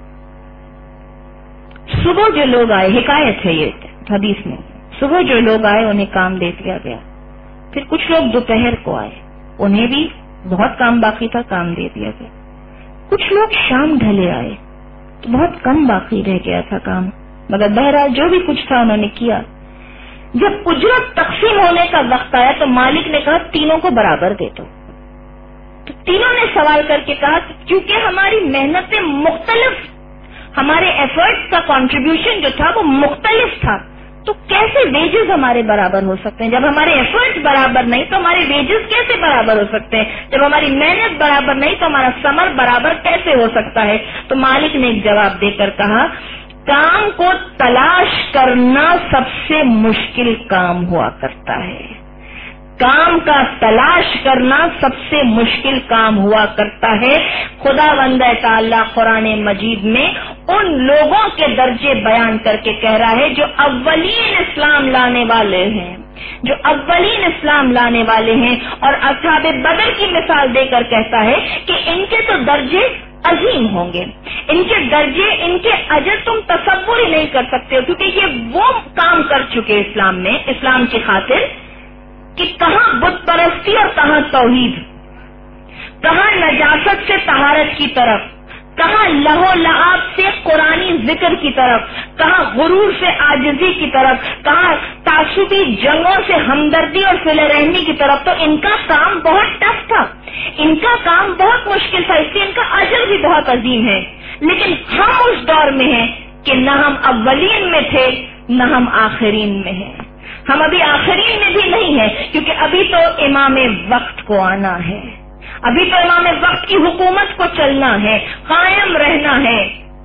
صبح جو لوگ آئے، حکایت ہے یہ حدیث میں، صبح جو لوگ آئے انہیں کام دے دیا گیا. پھر کچھ لوگ دوپہر کو آئے، انہیں بھی بہت کام باقی تھا، کام دے دیا گیا. کچھ لوگ شام ڈھلے آئے تو بہت کم باقی رہ گیا تھا کام، مگر بہرحال جو بھی کچھ تھا انہوں نے کیا. جب اجرت تقسیم ہونے کا وقت آیا تو مالک نے کہا تینوں کو برابر دے دو. تو تینوں نے سوال کر کے کہا کیونکہ ہماری محنتیں مختلف، ہمارے ایفرٹس کا کنٹریبیوشن جو تھا وہ مختلف تھا، تو کیسے ویجز ہمارے برابر ہو سکتے ہیں؟ جب ہمارے ایفرٹس برابر نہیں تو ہمارے ویجز کیسے برابر ہو سکتے ہیں؟ جب ہماری محنت برابر نہیں تو ہمارا ثمر برابر کیسے ہو سکتا ہے؟ تو مالک نے ایک جواب دے کر کہا کام کو تلاش کرنا سب سے مشکل کام ہوا کرتا ہے، کام کا تلاش کرنا سب سے مشکل کام ہوا کرتا ہے. خدا بندہ تعالیٰ قرآن مجید میں ان لوگوں کے درجے بیان کر کے کہہ رہا ہے جو اولین اسلام لانے والے ہیں، جو اولین اسلام لانے والے ہیں، اور اصحاب بدر کی مثال دے کر کہتا ہے کہ ان کے تو درجے عظیم ہوں گے، ان کے درجے، ان کے اجر تم تصور ہی نہیں کر سکتے ہو، کیونکہ یہ وہ کام کر چکے اسلام میں، اسلام کی خاطر، کہ کہاں بت پرستی اور کہاں توحید، کہاں نجاست سے طہارت کی طرف، کہاں لہو لعاب سے قرآنی ذکر کی طرف، کہاں غرور سے عاجزی کی طرف، کہاں تعصبی جنگوں سے ہمدردی اور صلہ رحمی کی طرف. تو ان کا کام بہت ٹف تھا، ان کا کام بہت مشکل تھا، اس لیے ان کا اجر بھی بہت عظیم ہے. لیکن ہم اس دور میں ہیں کہ نہ ہم اولین میں تھے نہ ہم آخرین میں ہیں. ہم ابھی آخرین میں بھی نہیں ہیں کیونکہ ابھی تو امام وقت کو آنا ہے, ابھی تو امام وقت کی حکومت کو چلنا ہے, قائم رہنا ہے.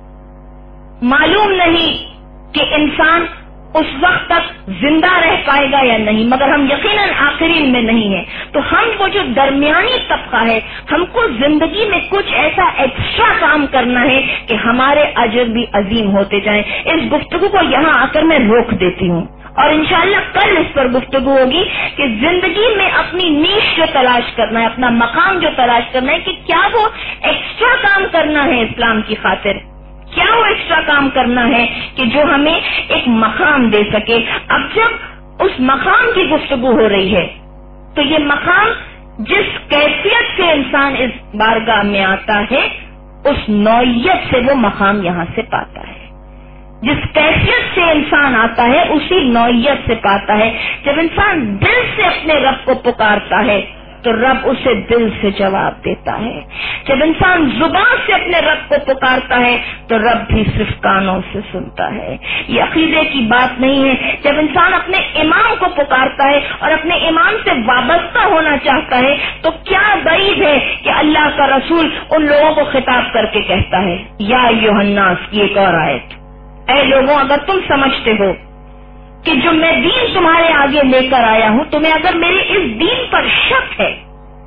معلوم نہیں کہ انسان اس وقت تک زندہ رہ پائے گا یا نہیں, مگر ہم یقیناً آخرین میں نہیں ہیں. تو ہم وہ جو درمیانی طبقہ ہے, ہم کو زندگی میں کچھ ایسا ایکسٹرا کام کرنا ہے کہ ہمارے اجر بھی عظیم ہوتے جائیں. اس گفتگو کو یہاں آ کر میں روک دیتی ہوں اور انشاءاللہ کل اس پر گفتگو ہوگی کہ زندگی میں اپنی نیش جو تلاش کرنا ہے, اپنا مقام جو تلاش کرنا ہے, کہ کیا وہ ایکسٹرا کام کرنا ہے اسلام کی خاطر, کیا وہ ایکسٹرا کام کرنا ہے کہ جو ہمیں ایک مقام دے سکے. اب جب اس مقام کی گفتگو ہو رہی ہے تو یہ مقام جس کیفیت سے انسان اس بارگاہ میں آتا ہے اس نوعیت سے وہ مقام یہاں سے پاتا ہے. جس کیفیت سے انسان آتا ہے اسی نوعیت سے پاتا ہے. جب انسان دل سے اپنے رب کو پکارتا ہے تو رب اسے دل سے جواب دیتا ہے. جب انسان زبان سے اپنے رب کو پکارتا ہے تو رب بھی صرف کانوں سے سنتا ہے. یہ عقیدے کی بات نہیں ہے. جب انسان اپنے امام کو پکارتا ہے اور اپنے امام سے وابستہ ہونا چاہتا ہے تو کیا بعید ہے کہ اللہ کا رسول ان لوگوں کو خطاب کر کے کہتا ہے یا ایھا الناس کی ایک اور آیت, اے لوگوں اگر تم سمجھتے ہو کہ جو میں دین تمہارے آگے لے کر آیا ہوں, تمہیں اگر میرے اس دین پر شک ہے,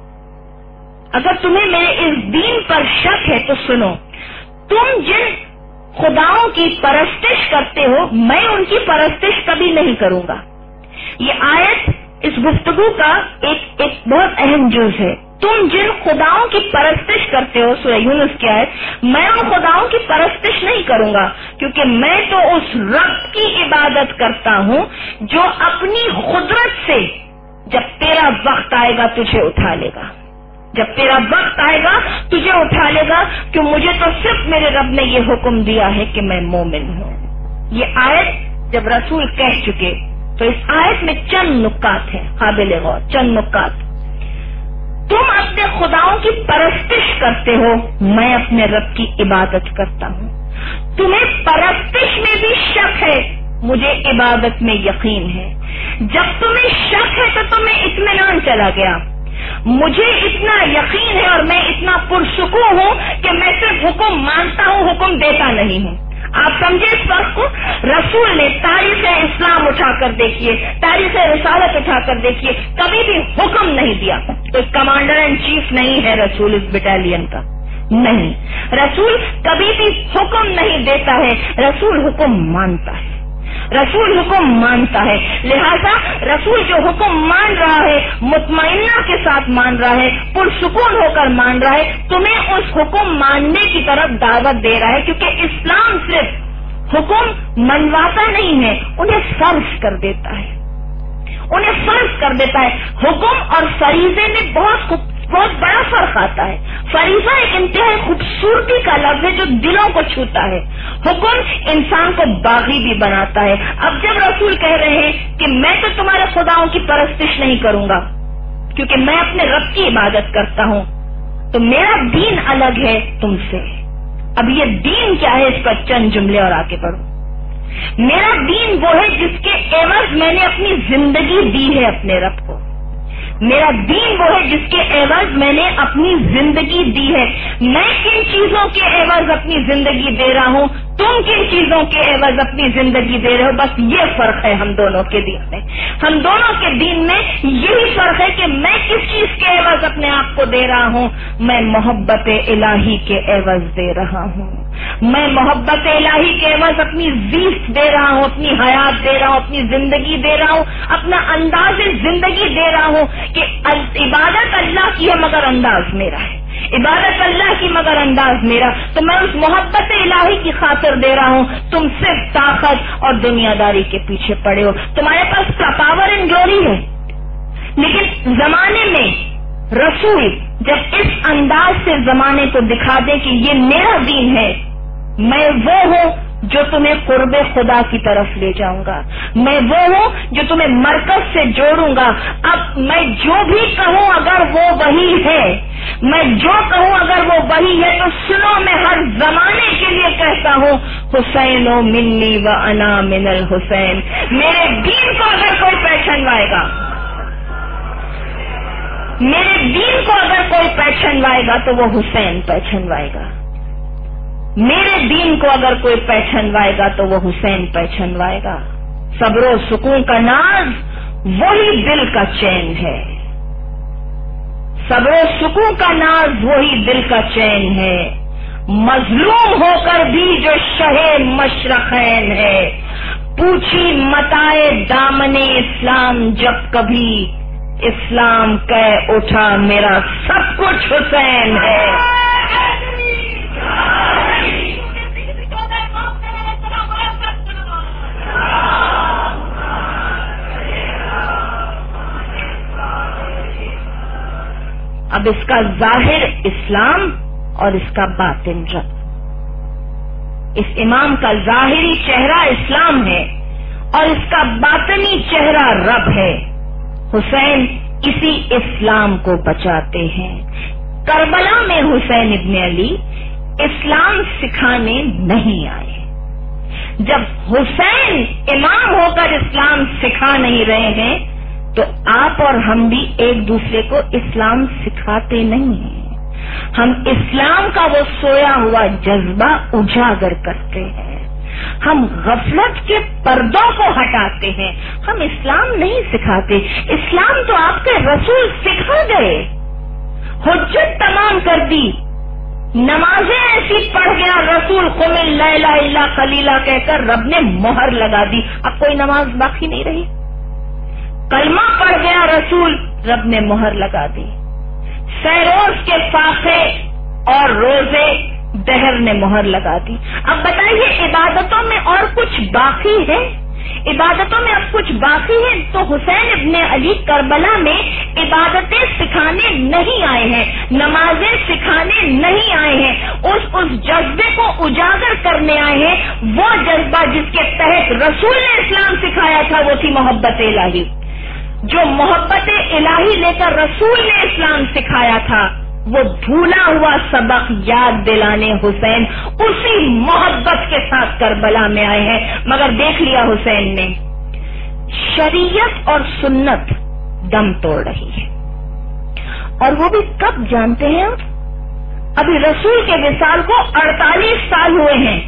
اگر تمہیں میرے اس دین پر شک ہے تو سنو, تم جن خداؤں کی پرستش کرتے ہو میں ان کی پرستش کبھی نہیں کروں گا. یہ آیت اس گفتگو کا ایک ایک بہت اہم جز ہے. تم جن خداؤں کی پرستش کرتے ہو, سورہ یونس کی آیت, میں ان خداؤں کی پرستش نہیں کروں گا کیونکہ میں تو اس رب کی عبادت کرتا ہوں جو اپنی قدرت سے جب تیرا وقت آئے گا تجھے اٹھا لے گا, جب تیرا وقت آئے گا تجھے اٹھا لے گا, کہ مجھے تو صرف میرے رب نے یہ حکم دیا ہے کہ میں مومن ہوں. یہ آیت جب رسول کہہ چکے تو اس آیت میں چند نکات ہیں قابل غور, چند نکات. تم اپنے خداؤں کی پرستش کرتے ہو, میں اپنے رب کی عبادت کرتا ہوں. تمہیں پرستش میں بھی شک ہے, مجھے عبادت میں یقین ہے. جب تمہیں شک ہے تو تمہیں اطمینان چلا گیا. مجھے اتنا یقین ہے اور میں اتنا پرسکون ہوں کہ میں صرف حکم مانتا ہوں, حکم دیتا نہیں ہوں. آپ سمجھے اس بات کو؟ رسول نے تاریخ اسلام اٹھا کر دیکھیے, تاریخ رسالت اٹھا کر دیکھیے, کبھی بھی حکم نہیں دیا. تو کمانڈر ان چیف نہیں ہے رسول اس بٹالین کا, نہیں. رسول کبھی بھی حکم نہیں دیتا ہے, رسول حکم مانتا ہے, رسول حکم مانتا ہے. لہذا رسول جو حکم مان رہا ہے مطمئنہ کے ساتھ مان رہا ہے, پرسکون ہو کر مان رہا ہے, تمہیں اس حکم ماننے کی طرف دعوت دے رہا ہے. کیونکہ اسلام صرف حکم منواتا نہیں ہے, انہیں فرض کر دیتا ہے, انہیں فرض کر دیتا ہے. حکم اور فریضے میں بہت بہت بڑا فرق آتا ہے. فریضہ ایک انتہائی خوبصورتی کا لفظ ہے جو دلوں کو چھوتا ہے. حکم انسان کو باغی بھی بناتا ہے. اب جب رسول کہہ رہے ہیں کہ میں تو تمہارے خداؤں کی پرستش نہیں کروں گا کیونکہ میں اپنے رب کی عبادت کرتا ہوں, تو میرا دین الگ ہے تم سے. اب یہ دین کیا ہے, اس پر چند جملے اور آگے بڑھو. میرا دین وہ ہے جس کے عوض میں نے اپنی زندگی دی ہے اپنے رب کو. میرا دین وہ ہے جس کے عوض میں نے اپنی زندگی دی ہے. میں کن چیزوں کے عوض اپنی زندگی دے رہا ہوں, تم کن چیزوں کے عوض اپنی زندگی دے رہے ہو. بس یہ فرق ہے ہم دونوں کے دین میں. ہم دونوں کے دین میں یہی فرق ہے کہ میں کس چیز کے عوض اپنے آپ کو دے رہا ہوں. میں محبت الہی کے عوض دے رہا ہوں. میں محبت الہی کے عوض اپنی زیست دے رہا ہوں, اپنی حیات دے رہا ہوں, اپنی زندگی دے رہا ہوں, اپنا انداز زندگی دے رہا ہوں. کہ عبادت اللہ کی ہے مگر انداز میرا ہے, عبادت اللہ کی مگر انداز میرا. تو میں اس محبت الہی کی خاطر دے رہا ہوں. تم صرف طاقت اور دنیا داری کے پیچھے پڑے ہو. تمہارے پاس پاور اینڈ گلوری ہے, لیکن زمانے میں رسول جب اس انداز سے زمانے کو دکھا دے کہ یہ میرا دین ہے, میں وہ ہوں جو تمہیں قرب خدا کی طرف لے جاؤں گا، میں وہ ہوں جو تمہیں مرکز سے جوڑوں گا۔ اب میں جو بھی کہوں اگر وہ وہی ہے، میں جو کہوں اگر وہ وہی ہے تو سنو، میں ہر زمانے کے لیے کہتا ہوں حسین و منی و انا من الحسین۔ میرے دین کو اگر کوئی پہچانوائے گا، میرے دین کو اگر کوئی پہچانوائے گا تو وہ حسین پہچانوائے گا، میرے دین کو اگر کوئی پہچانوائے گا تو وہ حسین پہچانوائے گا۔ صبر و سکون کا ناز وہی دل کا چین ہے، صبر و سکون کا ناز وہی دل کا چین ہے، مظلوم ہو کر بھی جو شہ مشرقین ہے، پوچھی متائے دامن اسلام جب کبھی، اسلام کہہ اٹھا میرا سب کچھ حسین ہے۔ اب اس کا ظاہر اسلام اور اس کا باطن رب۔ اس امام کا ظاہری چہرہ اسلام ہے اور اس کا باطنی چہرہ رب ہے۔ حسین اسی اسلام کو بچاتے ہیں۔ کربلا میں حسین ابن علی اسلام سکھانے نہیں آئے۔ جب حسین امام ہو کر اسلام سکھا نہیں رہے ہیں تو آپ اور ہم بھی ایک دوسرے کو اسلام سکھاتے نہیں ہیں، ہم اسلام کا وہ سویا ہوا جذبہ اجاگر کرتے ہیں، ہم غفلت کے پردوں کو ہٹاتے ہیں، ہم اسلام نہیں سکھاتے۔ اسلام تو آپ کے رسول سکھا گئے، حجت تمام کر دی، نمازیں ایسی پڑھ گیا رسول، قم اللیل الا قلیلا کہہ کر رب نے مہر لگا دی، اب کوئی نماز باقی نہیں رہی۔ کلمہ پڑھ گیا رسول، رب نے مہر لگا دی۔ سیروز کے فاقے اور روزے دہر نے مہر لگا دی۔ اب بتائیے عبادتوں میں اور کچھ باقی ہے؟ عبادتوں میں اب کچھ باقی ہے؟ تو حسین ابن علی کربلا میں عبادتیں سکھانے نہیں آئے ہیں، نمازیں سکھانے نہیں آئے ہیں، اس اس جذبے کو اجاگر کرنے آئے ہیں۔ وہ جذبہ جس کے تحت رسول نے اسلام سکھایا تھا وہ تھی محبت الہی۔ جو محبت الہی لے کر رسول نے اسلام سکھایا تھا وہ بھولا ہوا سبق یاد دلانے حسین اسی محبت کے ساتھ کربلا میں آئے ہیں۔ مگر دیکھ لیا حسین نے، شریعت اور سنت دم توڑ رہی ہے، اور وہ بھی کب جانتے ہیں آپ؟ ابھی رسول کے وصال کو اڑتالیس سال ہوئے ہیں،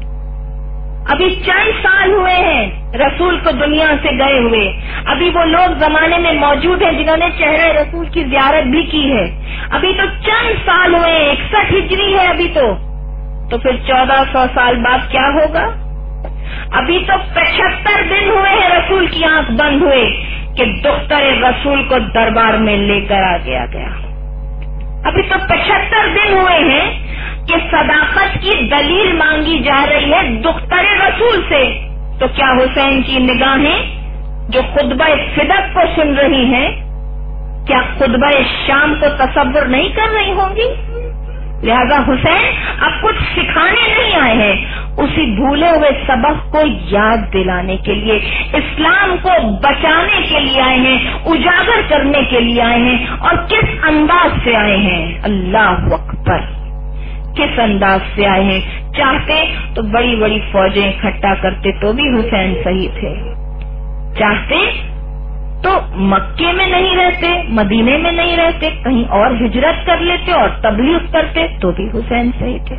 ابھی چند سال ہوئے ہیں رسول کو دنیا سے گئے ہوئے، ابھی وہ لوگ زمانے میں موجود ہیں جنہوں نے چہرے رسول کی زیارت بھی کی ہے، ابھی تو چند سال ہوئے ہیں، اکسٹھ ہجری ہے ابھی تو تو پھر چودہ سو سال بعد کیا ہوگا؟ ابھی تو پچہتر دن ہوئے ہیں رسول کی آنکھ بند ہوئے کہ دختر رسول کو دربار میں لے کر آ گیا گیا، ابھی تو پچہتر دن ہوئے ہیں کہ صداقت کی دلیل مانگی جا رہی ہے دختر رسول سے۔ تو کیا حسین کی نگاہیں جو خطبہ صدق کو سن رہی ہیں کیا خطبہ شام کو تصور نہیں کر رہی ہوں گی؟ لہذا حسین اب کچھ سکھانے نہیں آئے ہیں، اسی بھولے ہوئے سبق کو یاد دلانے کے لیے، اسلام کو بچانے کے لیے آئے ہیں، اجاگر کرنے کے لیے آئے ہیں۔ اور کس انداز سے آئے ہیں؟ اللہ اکبر، کس انداز سے آئے ہیں؟ چاہتے تو بڑی بڑی فوجیں اکٹھا کرتے تو بھی حسین صحیح تھے، چاہتے تو مکے میں نہیں رہتے، مدینے میں نہیں رہتے، کہیں اور ہجرت کر لیتے اور تبلیغ کرتے تو بھی حسین صحیح تھے،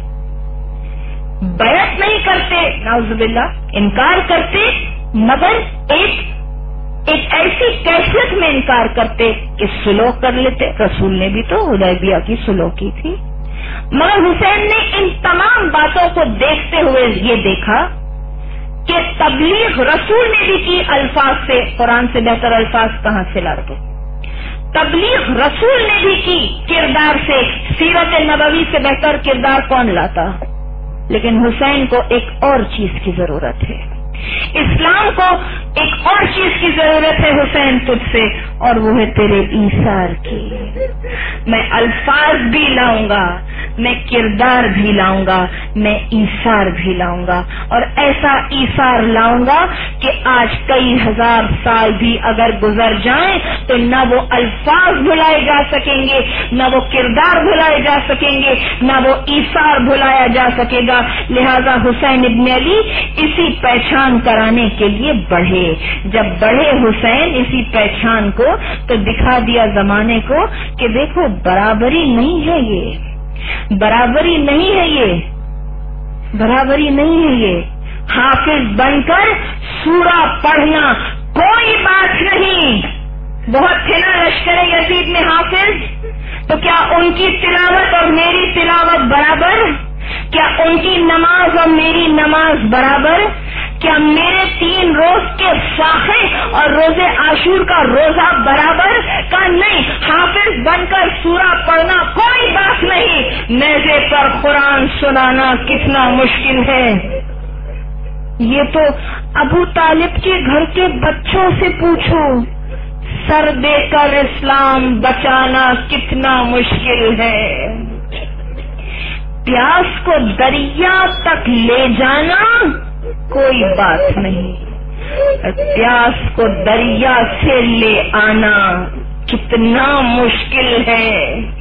بیعت نہیں کرتے، نعوذ باللہ انکار کرتے، مگر ایک ایک ایسی کیفیت میں انکار کرتے کہ سلوک کر لیتے۔ رسول نے بھی تو حدیبیہ کی سلوک کی تھی، مگر حسین نے ان تمام باتوں کو دیکھتے ہوئے یہ دیکھا کہ تبلیغ رسول نے بھی کی الفاظ سے، قرآن سے بہتر الفاظ کہاں سے لاتے، تبلیغ رسول نے بھی کی کردار سے، سیرت نبوی سے بہتر کردار کون لاتا؟ لیکن حسین کو ایک اور چیز کی ضرورت ہے، اسلام کو ایک اور چیز کی ضرورت ہے حسین تجھ سے، اور وہ ہے تیرے ایثار کی۔ میں الفاظ بھی لاؤں گا، میں کردار بھی لاؤں گا، میں ایثار بھی لاؤں گا، اور ایسا ایثار لاؤں گا کہ آج کئی ہزار سال بھی اگر گزر جائیں تو نہ وہ الفاظ بھلائے جا سکیں گے، نہ وہ کردار بھلائے جا سکیں گے، نہ وہ ایثار بھلایا جا سکے گا۔ لہذا حسین ابن علی اسی پہچان کرانے کے لیے بڑھے۔ جب بڑھے حسین اسی پہچان کو، تو دکھا دیا زمانے کو کہ دیکھو برابری نہیں ہے، یہ برابری نہیں ہے، یہ برابری نہیں ہے، یہ حافظ بن کر سورہ پڑھنا کوئی بات نہیں۔ بہت تھے نا لشکر یزید میں حافظ، تو کیا ان کی تلاوت اور میری تلاوت برابر؟ کیا ان کی نماز اور میری نماز برابر؟ کیا میرے تین روز کے فاقے اور روزے عاشور کا روزہ برابر کا؟ نہیں۔ حافظ بن کر سورہ پڑھنا کوئی بات نہیں، نیزے پر قرآن سنانا کتنا مشکل ہے۔ یہ تو ابو طالب کے گھر کے بچوں سے پوچھو، سر دے کر اسلام بچانا کتنا مشکل ہے۔ پیاس کو دریا تک لے جانا کوئی بات نہیں، پیاس کو دریا سے لے آنا کتنا مشکل ہے۔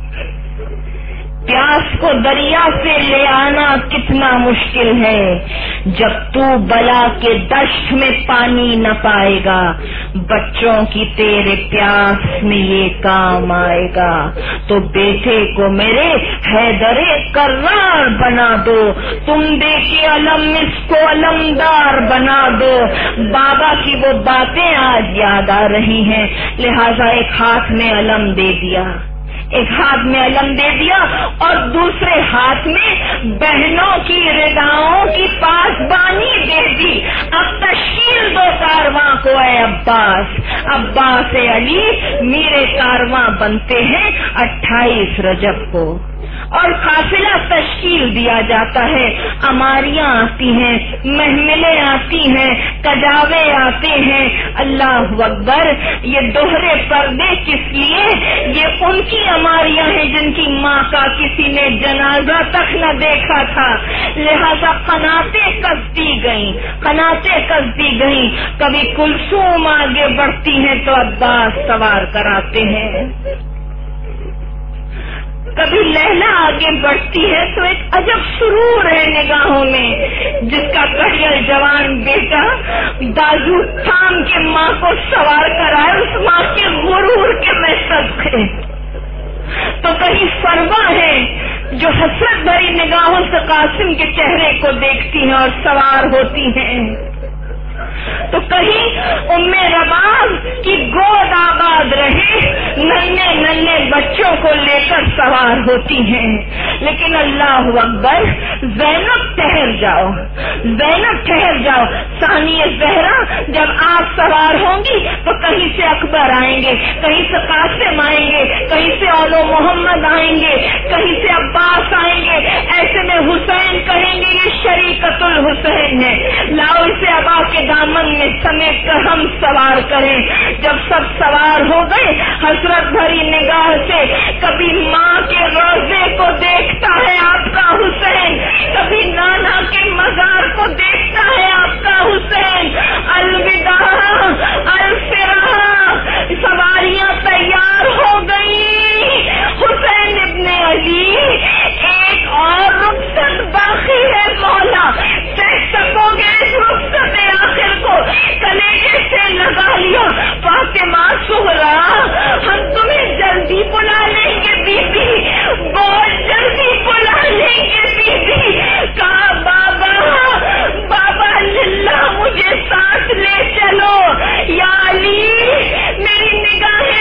پیاس کو دریا سے لے آنا کتنا مشکل ہے۔ جب تو بلا کے دشت میں پانی نہ پائے گا، بچوں کی تیرے پیاس میں یہ کام آئے گا، تو بیٹے کو میرے حیدر کرار بنا دو، تم دے کے علم اس کو علمدار بنا دو۔ بابا کی وہ باتیں آج یاد آ رہی ہیں، لہذا ایک ہاتھ میں علم دے دیا، ایک ہاتھ میں علم دے دیا، اور دوسرے ہاتھ میں بہنوں کی رداؤں کی پاسبانی دے دی۔ اب تشکیل دو کارواں کو اے عباس، عباس علی میرے کارواں بنتے ہیں اٹھائیس رجب کو، اور قافلہ تشکیل دیا جاتا ہے۔ اماریاں آتی ہیں، محملیں آتی ہیں، کجاوے آتے ہیں۔ اللہ اکبر! یہ دوہرے پردے کس لیے؟ یہ ان کی اماریاں ہیں جن کی ماں کا کسی نے جنازہ تک نہ دیکھا تھا، لہذا قناتیں کستی گئیں، قناتیں کستی گئیں۔ کبھی کلثوم آگے بڑھتی ہیں تو عباس سوار کراتے ہیں، کبھی لیلا آگے بڑھتی ہے تو ایک عجب سرور ہے نگاہوں میں، جس کا کڑیل جوان بیٹا دازو تھام کے ماں کو سوار کرائے، اس ماں کے غرور کے میں صدقے۔ تو کہیں فروا ہے جو حسرت بھری نگاہوں سے قاسم کے چہرے کو دیکھتی ہیں اور سوار ہوتی ہیں، تو کہیں ام رباب کی گود آباد رہے، ننھے ننھے بچوں کو لے کر سوار ہوتی ہیں۔ لیکن اللہ اکبر! زینب ٹھہر جاؤ، زینب ٹھہر جاؤ۔ ثانیہ زہرا جب آپ سوار ہوں گی تو کہیں سے اکبر آئیں گے، کہیں سے قاسم آئیں گے، کہیں سے اولو محمد آئیں گے، کہیں سے عباس آئیں گے۔ ایسے میں حسین کہیں گے یہ شریکت الحسین ہے، لاؤ اسے ابا کے دامن میں سمیٹ کر ہم سوار کریں۔ جب سب سوار ہو گئے، حسرت بھری نگاہ سے کبھی ماں کے روزے کو دیکھتا ہے آپ کا حسین، کبھی نانا کے مزار کو دیکھتا ہے آپ کا حسین۔ الوداع الفراق، سواریاں تیار ہو گئی۔ حسین ابن علی ایک اور رخصت باقی ہے مولا، دیکھ سکو گے اس رخصت آخر کو؟ کلیجے سے لگا لیا فاطمہ سہرا، ہم تمہیں جلدی بلا لیں گے بی بی، بہت جلدی بلا لیں گے بی بی۔ کہا بابا بابا للہ مجھے ساتھ لے چلو، یا علی میری نگاہیں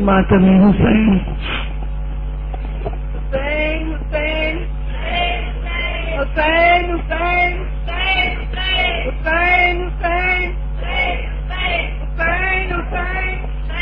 मातम हुसैन। हुसैन हुसैन हुसैन हुसैन हुसैन हुसैन हुसैन हुसैन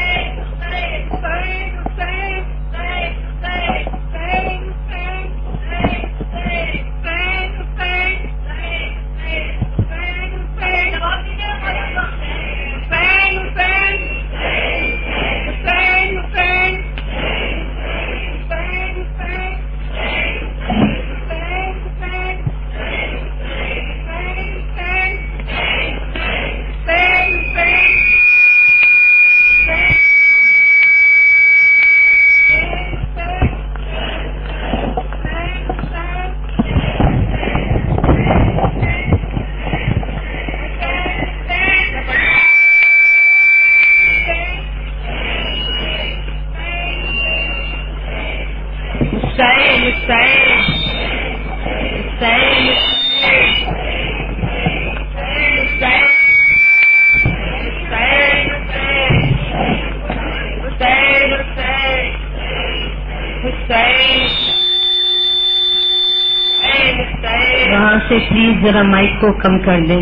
वहाँ से प्लीज जरा माइक को कम कर दें।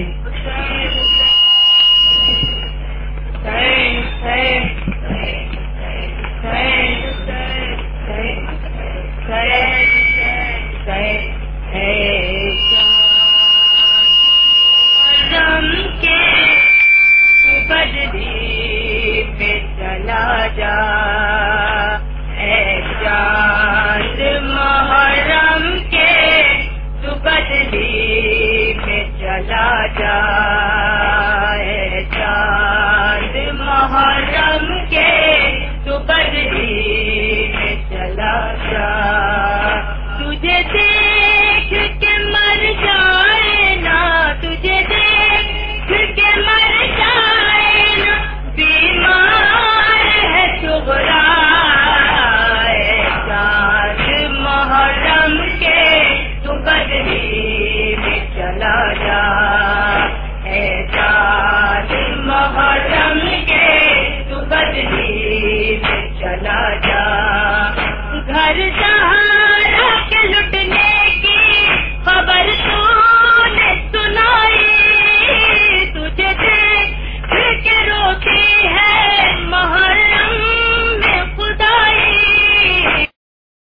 घर